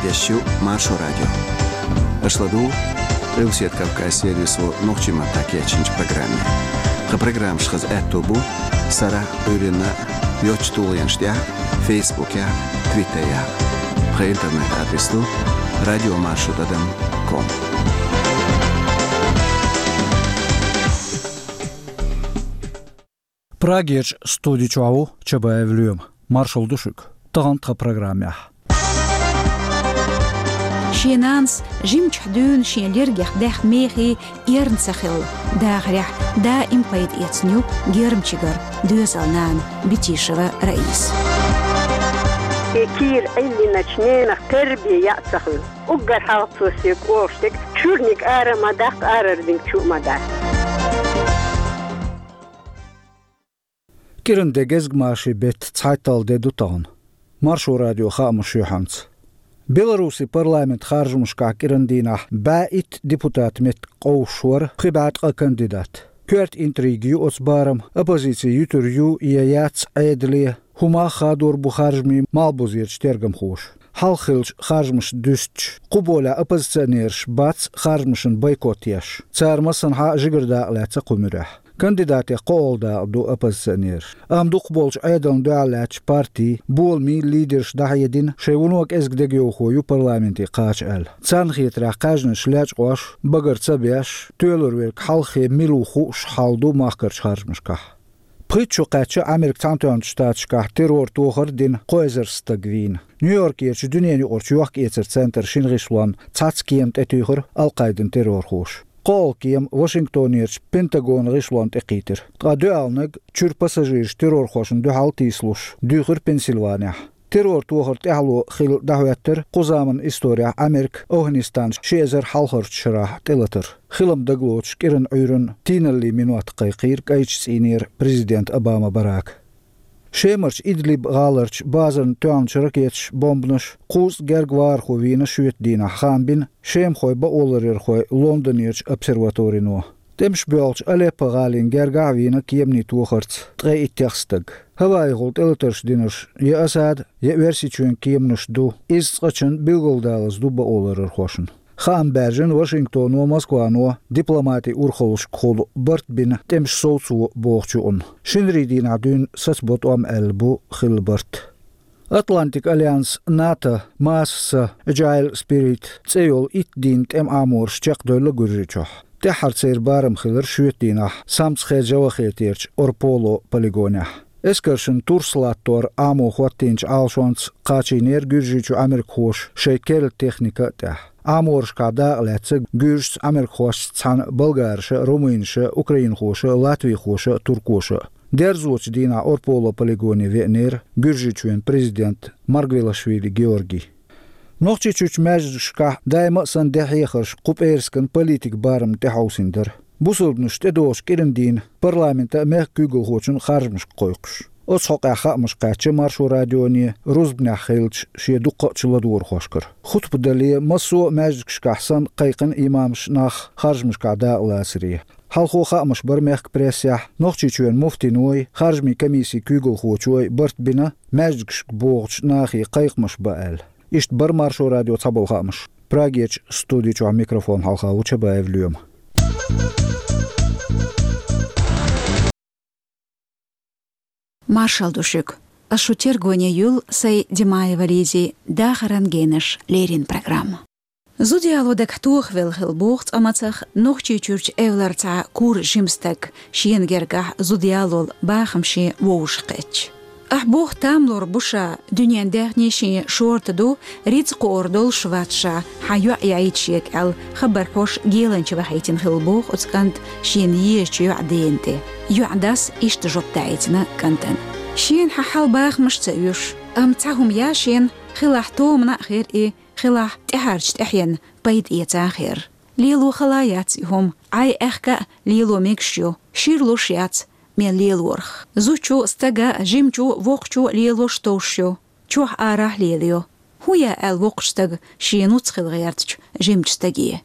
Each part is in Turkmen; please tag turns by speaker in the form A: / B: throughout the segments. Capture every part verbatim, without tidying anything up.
A: Marrakeshu Marşo Radyo. Aşladı Revsiyet Kavkaz serisi Nohçima Takiyachinch programı. Ha program şıkız ettobu Sara öğrenme yoçtuluyanştya Facebook'a, Twitter'a. Ha internet adresi radio marşo dot com.
B: Prageç studi-çavu çabaevlüyüm. Marşal düşük. Tağantqa programya.
C: Şenans, jim çhdün şenlergah dah mehi ern sakhil. Dahrih daim payt etsnyu germçigar düzelnan bitişeva reis.
D: Ekir elli начнена terbiye sakhil. Ugar haltosik oştik çurnik aramadak arardin çumada.
B: Kirinde gezgmaşı bet Zeital dedutağın. Marşo Radyo xamışı hamц. Беларуси парламент харжмышка кирандинах баит депутат мет қоушуар қибатқа кандидат. Кёрт интригию оцбарам оппозиция ютурью ияяц айдли хума хадор бухаржми малбузирч тергам хуш. Халхилч харжмыш дүстч қубола оппозиционерш бац харжмышын бойкотияш. Цармасын ха жигырда ләтса қумырах. Кандидаты қолда до оппозиционер. Амдуқ болч айдан дуалач парти болми лидерш дахедин шевунок эзгдегеохою парламенти қач әл. Цанхитра қажны шляч қош багырца беш төлөрверк халхе милуху шхалду махкарч харжмышка. Притчу қачы Америк Цантуан штатшка террор тухар дин қойзерстагвин. Нью-Йорк ерч дүниені орчуақ ецер центр шинғишлуан цацкиемт этюхыр алқайдын террор хуш. Қол кием Вашингтонерч Пентагон гышлуан текитер. Гадуалныг чур пассажирш террор хошын духал тислуш. Дюхыр Пенсильвания. Террор тухар тахлу хил дахуяттер қузамын история Америк Афганистан шезер халхырчыра телатыр. Хилам даглоч кирен үйрін тинелли минуат қайқир кайчс инер президент Обама Барак. Шемерч Идлиб галарч базан тюамч ракетч бомбныш қуз гергвар хувина шуетдина хамбин шем хой ба оларер хой Лондонерч обсерваторино. Темш бёлч Алеппо галин гергавина киемни тухарц трей иттехстаг. Хавай голд элтерш динаш я асад я версичуен киемныш ду изцачын билголдалыз ду ба оларер хошын. Хам Бержен, Вашингтону, Москвану, дипломати урхолш кхол бартбин темш соуцу бохчуун. Шинридин адун сасбот ам элбу хилбарт. Atlantic Alliance NATO Massa Agile Spirit цеол итдин тем амор шчакдойлы гүржичо. Техар цейр барым хилер шуетдинах самцхе жавахетирч орполо полигоня. Эскершин турслаттор амо хваттинч алшонц качинер гүржичо Америкхош шейкел техника тях. Аморшка да лецэг гүрж Америкхош цан болгарша, румынша, украинхоша, латвийхоша, туркоша. Дерзоч дина орполо полигоне венер гүржичуен президент Маргвелашвили Георгий. Нохчичуч мәжшка дайма сан дехехерш куперскан политик барым техаусиндер. Бусылдныш тедош керендин парламента мех күгіл хочын харжмыш қойқыш. Оцоқа хамыш қачы Маршо Радиони рузбня хилч шедуққа чыладуыр хошкыр. Хутбдали масо мәжшкахсан қайқын имамш нах харжмышка да ласыри. Халхо хамыш бір мех прессия нохчичуен муфтиной харжми комиссии күгіл хочуай бартбина мәжшк боғч нахи қайқмыш баэл. Ишт бір Маршо Радио цабыл хамыш. Прагеч студичу микрофон халха уча баевлюем.
C: Маршал душик. Ашутер гоня юл сай Димаева лизи дахаран генеш лерин программа. Зудиалодек тухвел хилбухт амацах нохчи чурч эвларца кур жимстек шиенгергах зудиалол бахамши воушқеч. Ахбух тамлор буша дүниендех неши шортаду риц қордол шватша хайу яйчек ал хабар хош геленче вахайтин хилбух уцкант шиен еш юаденте. Юадас ишт жоптаитна кантен. شين ححال باخ مش تأيوش أم تعهم يا شين خلاح تو من آخر إيه خلاح تحرج تحين بيد إيه تاخر ليلو خلاياتهم عاي أخكا ليلو ميكشيو شيرلو شيات من ليلو ورخ زوچو استغا جيمچو وقچو ليلو شتوشيو چوح آراه ليليو هو يا الوقشتغ شينو تخل غيرتش جيمچستغيه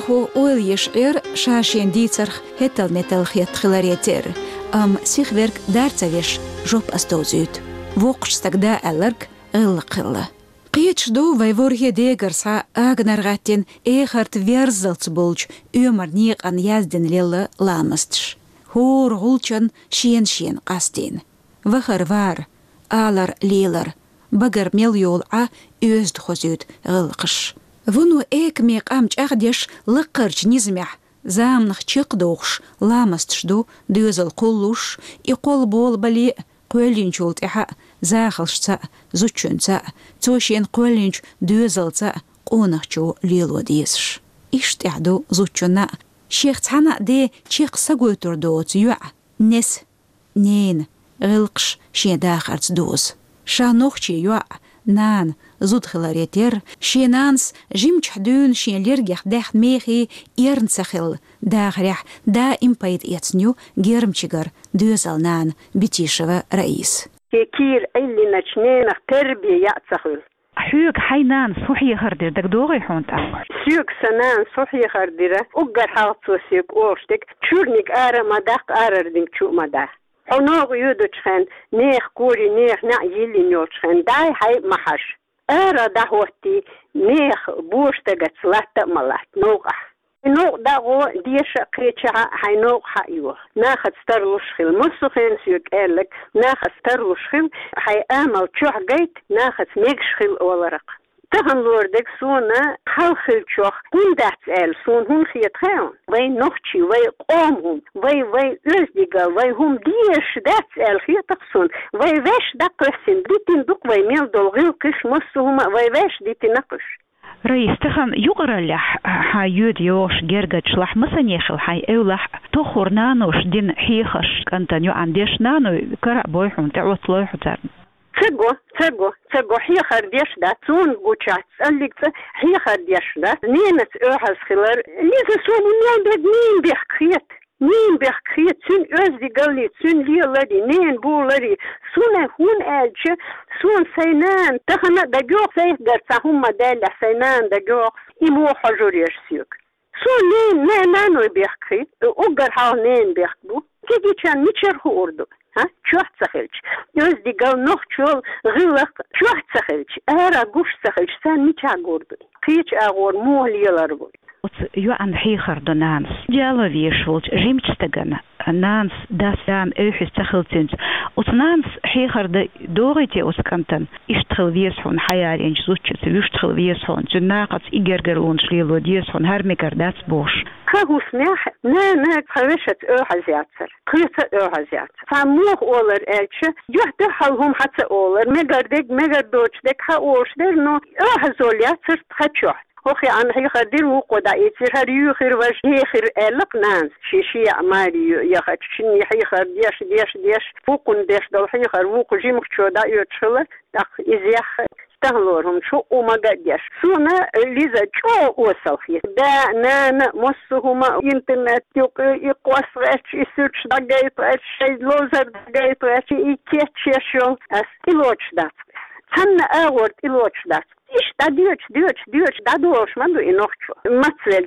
C: хо ойл ешэр шашен дицарх хетал метал хет хиларетер. Ам сихверк дарцавеш жоп астозют. Вокш тогда элерк ыллыкылла. Қиетшду вайворге дегерса агнаргаттен эхарт верзалц болч өмір неған язден лелі ламыстш. Хор гулчан шен-шен қастен. Вахар вар, алар лелар, багар мел йол а өзд хозют ғылқыш. Вуну экмек амч ағдеш лыққырч низмях, замнық чықдоғш ламыстшду дөзіл құллуш, и қол бол бали қөлінч олтыға зағылшца, зучунца, цошен қөлінч дөзілца қонықчу лелу дейсш. Иштяду зучуна, шехцана де чеқса көтірдоц юа, нес, нен, ғылқш шедақарц доз. Шанохчи юа, нан, зудхиларетер, шенанс жимчхдун шенлергех дэх мехи ернцахил, дагрях да импайд яцню гермчигар дөзал нан битишева раис.
D: كير اللي نشنينا تربية يعتخل
E: حيوك حينان صحي خردر دك دوغي حونتا
D: سيوك سنان صحي خردرة وقر حاطو سيوك اوشتك تشورنك آرا مداق آرا دينك شو مداق ونوغ يودو تخن نيخ كوري نيخ نعيلي نيو تخن داي حي محش آرا دهوتي نيخ بوشتك تسلات ملات نوغح نوغ داغو ديش قيتشا حي نوغ حيوه ناخد سترلوش خيل مصخين سيوك قالك ناخد سترلوش خيل حي آمل تشوح قيت ناخد ميكش خيل ولرق تهن لوردك سونا خل خيل تشوح كون دات آل سون هون خيط خيون وي نوخشي وي قومهم وي وي ازدقال وي هم ديش دات آل خيطق سون وي واش دقرسين ديتين دوق وي ميل دول غيل كش مصهما وي واش ديتين نقش
E: رئيس تخن يقرلح حيود يوش جرجت شلح مسنيخل حي أولح تخور نانوش دين حيخش كنتنيو عنديش نانو كرا بويحون تعوت لويحو تارن
D: تسقو تسقو تسقو حيخر ديش دا تون قوشات سألك حيخر ديش دا نينت اوحز خلال ليزا سون نيان بيد نين بيحكيت نين بيحكيت سون اوزدي قلي سون ليالدي نين بولدي سون هون آلش سون سينان تخنا دقوق سيقدر تهم دالة سينان دقوق إمو حجور يرسيوك سون نين نا نانو بيحكيت اوغر حال نين بيحكبو كيجي كان ميشر هو أردو ها شو تسخلش يوزدي قال نوخ شول غلق شو تسخلش أرا قوش تسخلش سان ميشا قردو قيش أغور موه ليالربو
E: يو عن حيخر دو نانس جالو ويشولج جيمتستغن نانس داسام اوحس تخلتنج وت نانس حيخر د دوغيتي اسكنتن اشتخل ويسحون حيارين زوتش ويشتخل ويسحون جناقت ايغرغرون شليلو ديسحون هرميكر داس بوش
D: خو سمح نا نا خرشت اوحزياتر قيت اوحزياتر فموخ اولر الش يحد حلهم حتى اولر ميغردك ميغردوچ دك حوش در نو اوحزولياتر تخچو أخي عن هي خدير وقدا يصير يخير وش يخير ألق ناس شيء عمالي يا خد شني هي خديش ديش ديش فوقن ديش دل هي خر وق جيم كشودا يتشل دخ إزيح تهلورهم شو وما قديش سونا لذا شو وصلخي دا نان مصهما إنترنت يق يقوس رش يسيرش دقيت رش شيء لوزر دقيت رش يكيتش شو أس إلوش دات هن أورد إلوش دات إيش تديوش ديوش ديوش دادوش ما دو إنوخشو مثل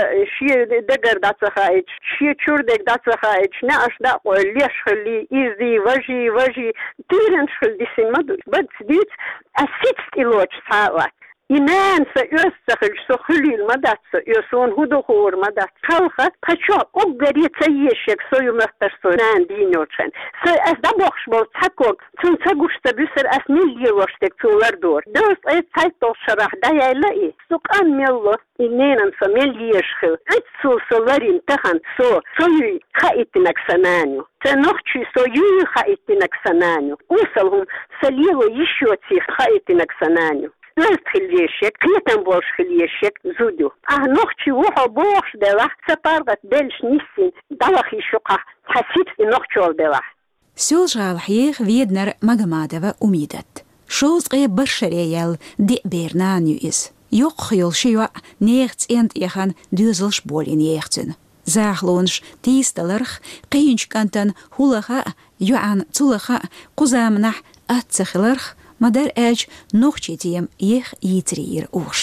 D: شيء دقر داتخايج شيء شوردك داتخايج ناش داقو ليش خلي إيزي وجي وجي تيرن خلي سين ما دو بس ديت أسيت إلوش ساوات إنان سيرسخل سخلي المدات يسون هدوخور مدات خلقة تشو أقدر يتسيشك سوي مخترسونان دينوشن سأس دبوخش بول تحكوك تون تقوش تبسر أس ملي وشتك تولر دور دوست أي تايتو شرح دايا لأي سوقان ميلو إنان فملي يشخل اتسو سولارين تخن سو سوي خايتنك سنانيو تنوخشي سوي خايتنك سنانيو وصلهم سليلو يشوتي خايتنك سنانيو لست خليشك كيتن بوش خليشك زودو اه نوخشي وحو بوش دواح سبارغت دلش نيسين دواخي شقا حسيت في نوخشول دواح
C: سولجال حيخ ويدنر مغمادوا أميدت شوز غي برشريال دي بيرنانيو إس يوق خيول شيوا نيغت انت يخان دوزلش بولين يختن زاغلونش تيستلرخ قينش كانتن هولخا يوعان تولخا قزامنح أتسخلرخ مدار أج نوخشي تيم يخ يترير أوخشم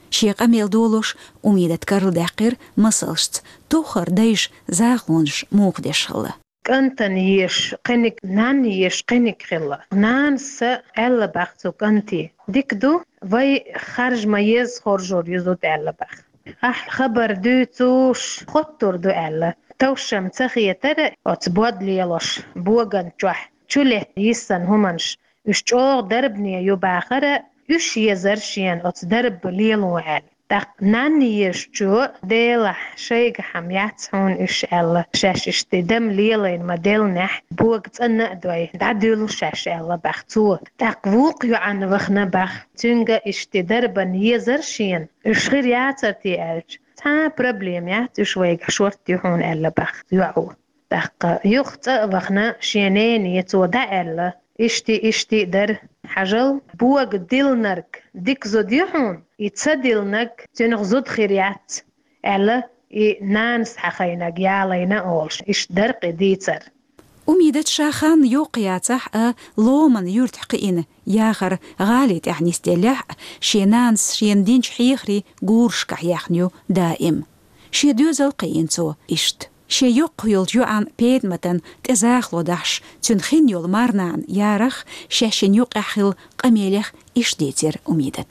C: شيق أميل دولوش أميدة كارل داقير مسلشت توخر دايش زاغلونش موقدش الله
F: كنتن يش قنك نان يش قنك خلا نان س ألا بختو كنتي ديك دو وي خارج ما يز خرجور يزود ألا بخ أح خبر دو توش خطر دو ألا توشم تخي ترى أتبود ليلوش بوغن جوح چوله يسن همانش اشتوغ دربني يباخرة يش يزرشين أتدرب ليلو أل تق ناني يشجو ديلا شيء حميات هون إيش ألا شاش اشتدم ليلين ما ديلنح بوقت أنا دوي دعدلو شاش ألا بختو تق وقيو عن وخنا بخ تنجا اشتدربن يزرشين إيش غير ياترتي ألج تا بروبليم يات شويك شورتي هون ألا بخ يعو تق يخت وخنا شينين يتودا ألا اشتي اشتي در حجل بوق ديلنرك ديك زوديحون يتصدلنك تنغ زود خيريات ألا نانس حخينك يالينا أولش إش درق ديتر
C: أميدة شاخان يوقياتح لومن يرتحقين ياخر غالي يعني استلاح شي نانس شي ندينش حيخري قورش كحيخنيو دائم شي دوزل قينتو إشت شي يقيل جوعان بيد متن تزاخلو دحش تنخينيول مارنان يارخ شاشن يقحل قميلخ إش ديتر أميدة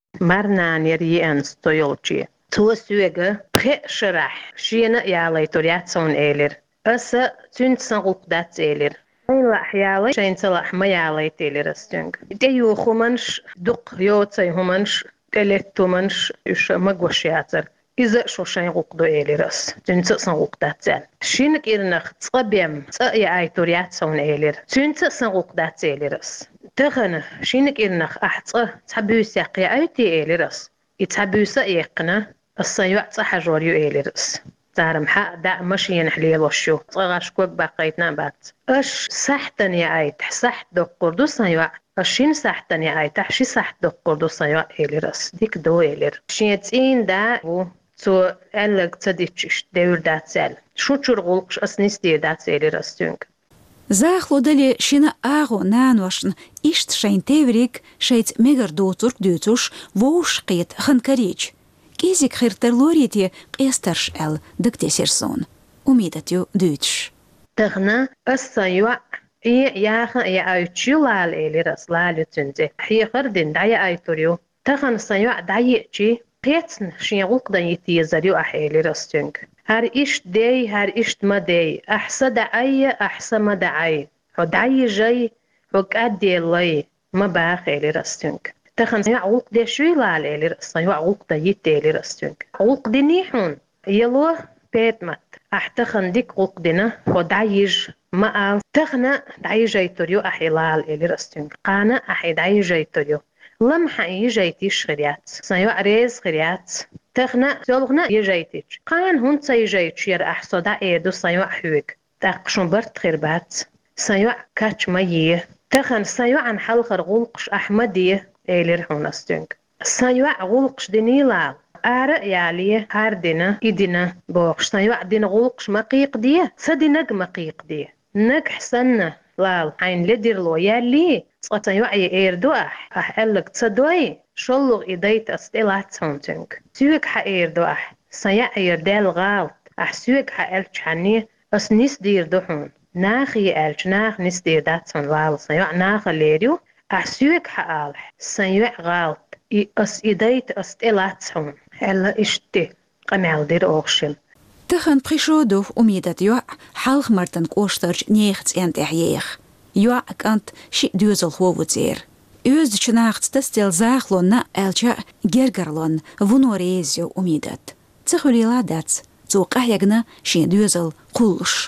F: مارنان يريان ستويلجي تو سويغ بخي شرح شينا يالي تورياتسون إيلر أسا تنسان غلقدات إيلر أين لح يالي شين تلح ما يالي تيلر استنغ ديو خمانش دق يوتي همانش تلتو منش إش مقوشياتر إذا شو شين غلقدو إيلرس تنسان غلقدات إيلر شينك إرنخ تصبيم تأي آي تورياتسون إيلر تنسان غلقدات إيلرس تغنى شينك إرنخ أحطه تحبوسا قيايتي إيلرس يتحبوسا إيقنا الصيوع تحجوريو إيلرس تعرم حق دا ماشي ينحليل وشو صغاش كوك باقيتنا بات اش سحتن يا اي تحسحت دو قردو صيوع اشين سحتن يا اي تحشي سحت دو قردو صيوع إيلرس ديك دو إيلر شيتين دا و تو ألق تديتش دور داتسال شو تشرغلقش أسنيس دي داتسالي رستونك
C: زاخلو دالي شينا آغو نانوشن إشت شين تيوريك شيت ميغر دوتورك دوتوش ووش قيت خنكريج كيزيك خير ترلوريتي قيسترش أل دكتي سيرسون أميدتيو دوتش
F: تغنى السيوع إي ياخن إي آيوتشيو لال إلي رس لالي تنزي حي خردين دايا آيتوريو تغن السيوع دايتشي قيتن شيغوك دا يتيزاريو أحيلي رستونك هر إشت داي هر إشت ما داي أحسا دعاي أحسا ما دعاي هو دعاي جاي هو كادي اللي ما باخيلي رستونك تخن يعوق دي شوي لالي لرسا يعوق دا يتيلي رستونك عوق دي نيحون يلو بيتمت أحتخن ديك عوق دينا هو دعيج ما قال تخنا دعيج يتوريو أحي لالي لرستونك قانا أحي دعيج يتوريو لم حقي جايتيش خريات سيوع ريز خريات تخنا زولغنا يجايتيش قان هون سيجايتش ير أحسو دا إيدو سيوع حوك تاقشون برد خربات سيوع كاتش ميه تخن سيوع عن حلقر غلقش أحمدية إيلر هون استنك سيوع غلقش دينيلال آرق ياليه هاردنا إدنا بوقش سيوع دين غلقش مقيق ديه سدينك مقيق ديه نك حسنا لال عين لدير لو يالي سيوعي إيردو أح أح ألق تصدوي شلوغ إيديت أستيلات سونتنك سيوك حا إيردو أح سيوع يردال غالط أح سيوك حا ألج حانيه أس نيس دير دوحون ناخي ألج ناخ نيس دير دات سون لال سيوع ناخ ليريو أح سيوك حا ألح سيوع غالط أس إيديت أستيلات سون هلا إشتي قمال دير أوغشل
C: تخن بريشودوف أميدت يوع حالخ مرتن كوشترج نيخت أنت أحييخ يوع كانت شي دوزل هووتير يوز چناخت تستيل زاخلون نا ألجا جرجرلون ونوريزيو أميدت تخولي لادات توقع يجنا شي دوزل قولش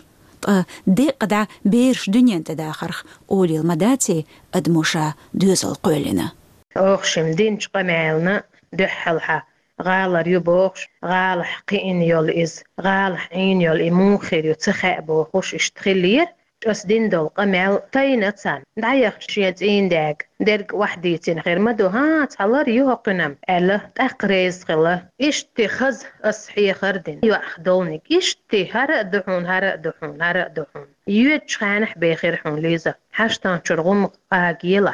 C: دي قدع بيرش دنيا تداخرخ أولي المداتي أدموشا دوزل قولنا
F: أوخشم دينش قمالنا دحلحا غالر يبوخش غالح قين يول إز غالح عين يول إموخير يتخاء بوخوش اشتخلير أس دين دول قمال تاينتان دعيخ شيات إين داك درق وحديتين غير مدو ها تحلر يوقنم ألا تقريز خلا إشتي خز أصحي خردين يوأخ دولنك إشتي هرق دحون هرق دحون هرق دحون يوت شخانح بيخير حون ليزا حشتان شرغم آقيلح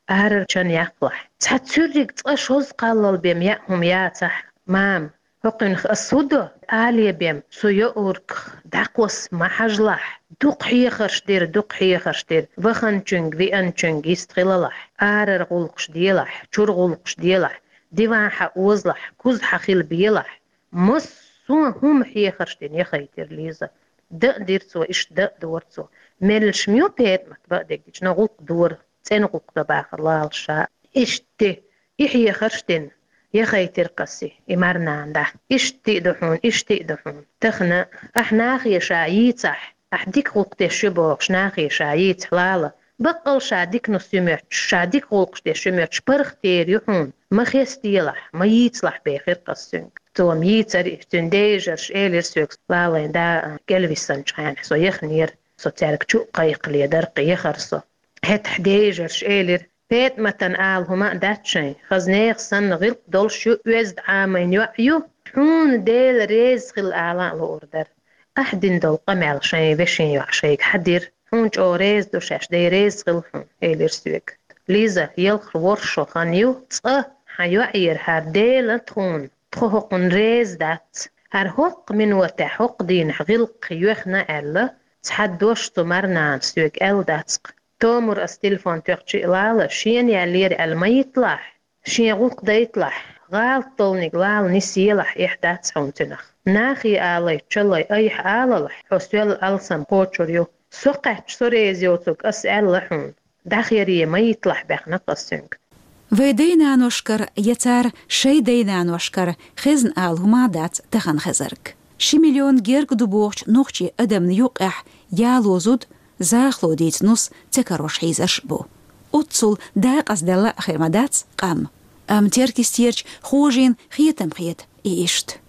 F: أهرر كان يقلح تحتسرق تأشوز قلل بيم يأهم ياتح مام هقن الصدو آلي بيم سويو أورك داقوس ما حجلح دوق حيخرش دير دوق حيخرش دير وخن چنگ وي أن چنگ يستغللح أهرر غلقش ديلح چور غلقش ديلح ديوان حقوزلح كوز حخيل بيلح مس سون هم حيخرش دين يخيتر ليزا دق ديرتسو إش دق دورتسو ملش ميو بيت متبق ديك ديش نغلق دور تنغلق دباخر الله الشاء إشتي يحيي خرشتين يخيتر قسي إمارنان ده إشتي دحون إشتي دحون تخنا أحناخي شايت صح أحديك غلق دي شبوغ شناخي شايت حلالة بقل شاديك نسيمت شاديك غلق دي شمت شبرخ تير يحون ما خيستيلح ما يتصلح بيخير قسين توم يتر تنديجرش إيلير سوكس لالين دا قلبي سنشان سو يخنير سو تارك شو قيق لي درق يخرسو هت حديجرش إيلير بيت متن آل هما داتشين خزنيخ سن غلق دول شو وزد عامين يوعيو حون ديل ريز خل آلان لوردر أحدين دول قمال شين بشين يوعشيك حدير حون جو ريز دو شاش دي ريز خل حون إيلير سوك ليزا يلخ ورشو خانيو تصه حيوعير هار ديل تخون تخوقن ريز دات هر حق من وتا حق دين غلق يوخنا ألا تحدوش تمرنان سوك أل داتسق تومر التليفون تقشي لالا شين يالير الما يطلع شين غلق دا يطلع غال طولني غال نسيلح إحدى تسعونتنخ ناخي آلي تشلي أيح آلالح حسوال ألسم قوتشوريو سوقعش سوريزيوتوك أسأل لحون داخيري ما يطلع بيخنا قصنك
C: ويدينا نوشكر يتار شي دينا نوشكر خزن آل هما دات تخن خزرك شي مليون جيرك دبوغش نوخشي أدم نيوقح يالوزود زاخلو ديت نص تكروش حيزش بو أتصل داق أصدلا أخير مدات قام أم تيركي ستيرش خوجين خيتم خيت إيشت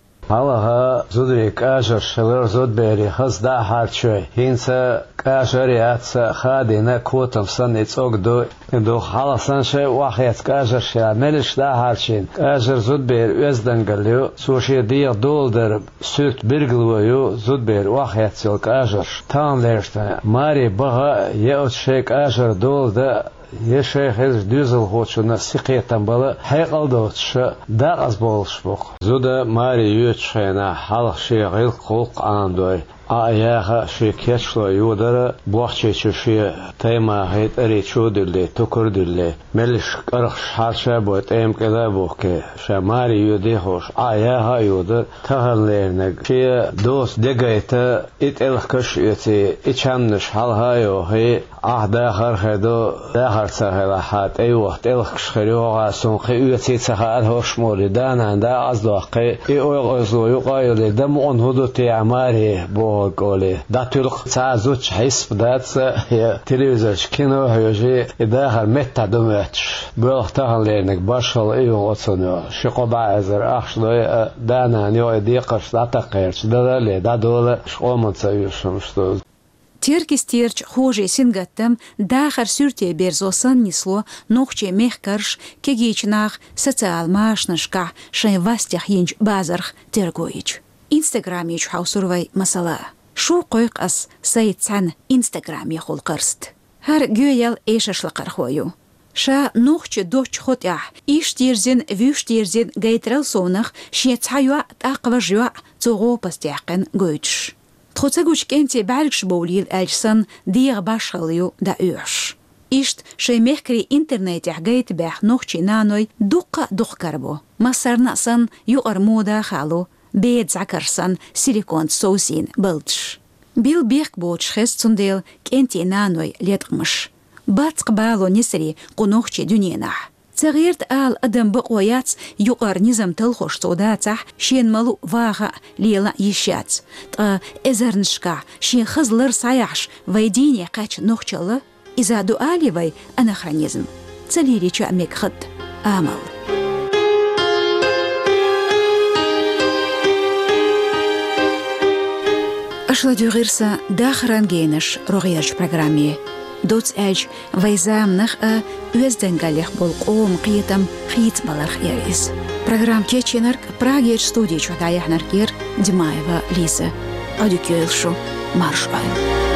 G: هلا زودري كاشر شلر زود بيري خص دا حال شوي هينسا كاشر ياتسا خادينا كوتم سن يتسوق دو دو حالا سن شوي واحد كاشر شا ملش دا حال شين كاشر زود بير وزدن قليو سوشي دير دول در سوت برقلويو زود بير واحد سيل كاشر تان ليرشتا ماري بها يأوت شي كاشر دول دا يشيخ هز دوزل خوتشنا سقيتن بلا حيقل دوتش دا أزبولش بوق زودا ماري يوتشينا حلق شي غيل قلق آندوي آياها شي كيشلو يودر بوخشي شي تيما هيت اري چودلي تكردلي ملش قرخ حاشا بوت ايم كذا بوكي شماري يودي خوش آياها يودر تهن ليرنگ شي دوست دقايتا ات الخكش يتي اتشامنش حالها يو هي اه داخر خدو داخر سهلا حات اي وقت الخكش خريوغا سنقي يتي تخار هوش مولي دانا دا ازدوقي اي اوغ ازلو يقايلي دم اون هدو تي عماري بو قولي داتولق تعزوش حسب داتس هي تلفزيون كينو هيجي داخل متى دمتش بلغتها لينك باشل ايو وصنو شقو بعزر اخشلو دانا نيو ديقش داتقيرش دادالي دادول شقومن سيوشمشتو
C: تيركي ستيرч خوجي سингаттам дахар сүрте берзосан несло нохче мехкарш кегичнах социал машнашка шайвастях инч базарх тергоич инстаграмич хаусурвай масала شو قيق أس سيتسان إنستغرام يخول قرست هر جويل إيشش لقرخويو شا نوخش دوش خطيح إيش تيرزين ويش تيرزين جيترل صونخ شيتحيوا تاقوا جوا تغو بستيقن جويتش تخوتساقوش كنتي بعرقش بوليل أجسن ديغ باشغليو دا أوش إيشت شي ميخكري إنترنت يحجيت باح نوخشي نانوي دوقا دوخ كربو مصر نقصن يقر مودا خالو بيت زعكرسن سيليكون سوسين بلتش بيل بيك بوتش خست سنديل كنتي نانوي ليتقمش بات قبالو نسري قنوخشي دنينح تغيرت آل أدم بقويات يقر نظام تلخوش صوداتح شين ملو واغا ليلا يشات تا إزرنشكا شين خزلر سايحش ويديني قاچ نوخشل إذا دؤالي وي أناخرانيزم تليلي چو أميك خد آمل أشلا دو غيرسا داخران جينش رغيرش برنامي دوتس أج ويزام نخ أ وزدنغاليخ بالقوم قيتم خيت بالرخ يريس برنامج كيتشينرك براغير ستوديو چودايح نركير دمايوا ليزا أدوكيلشو مارشوال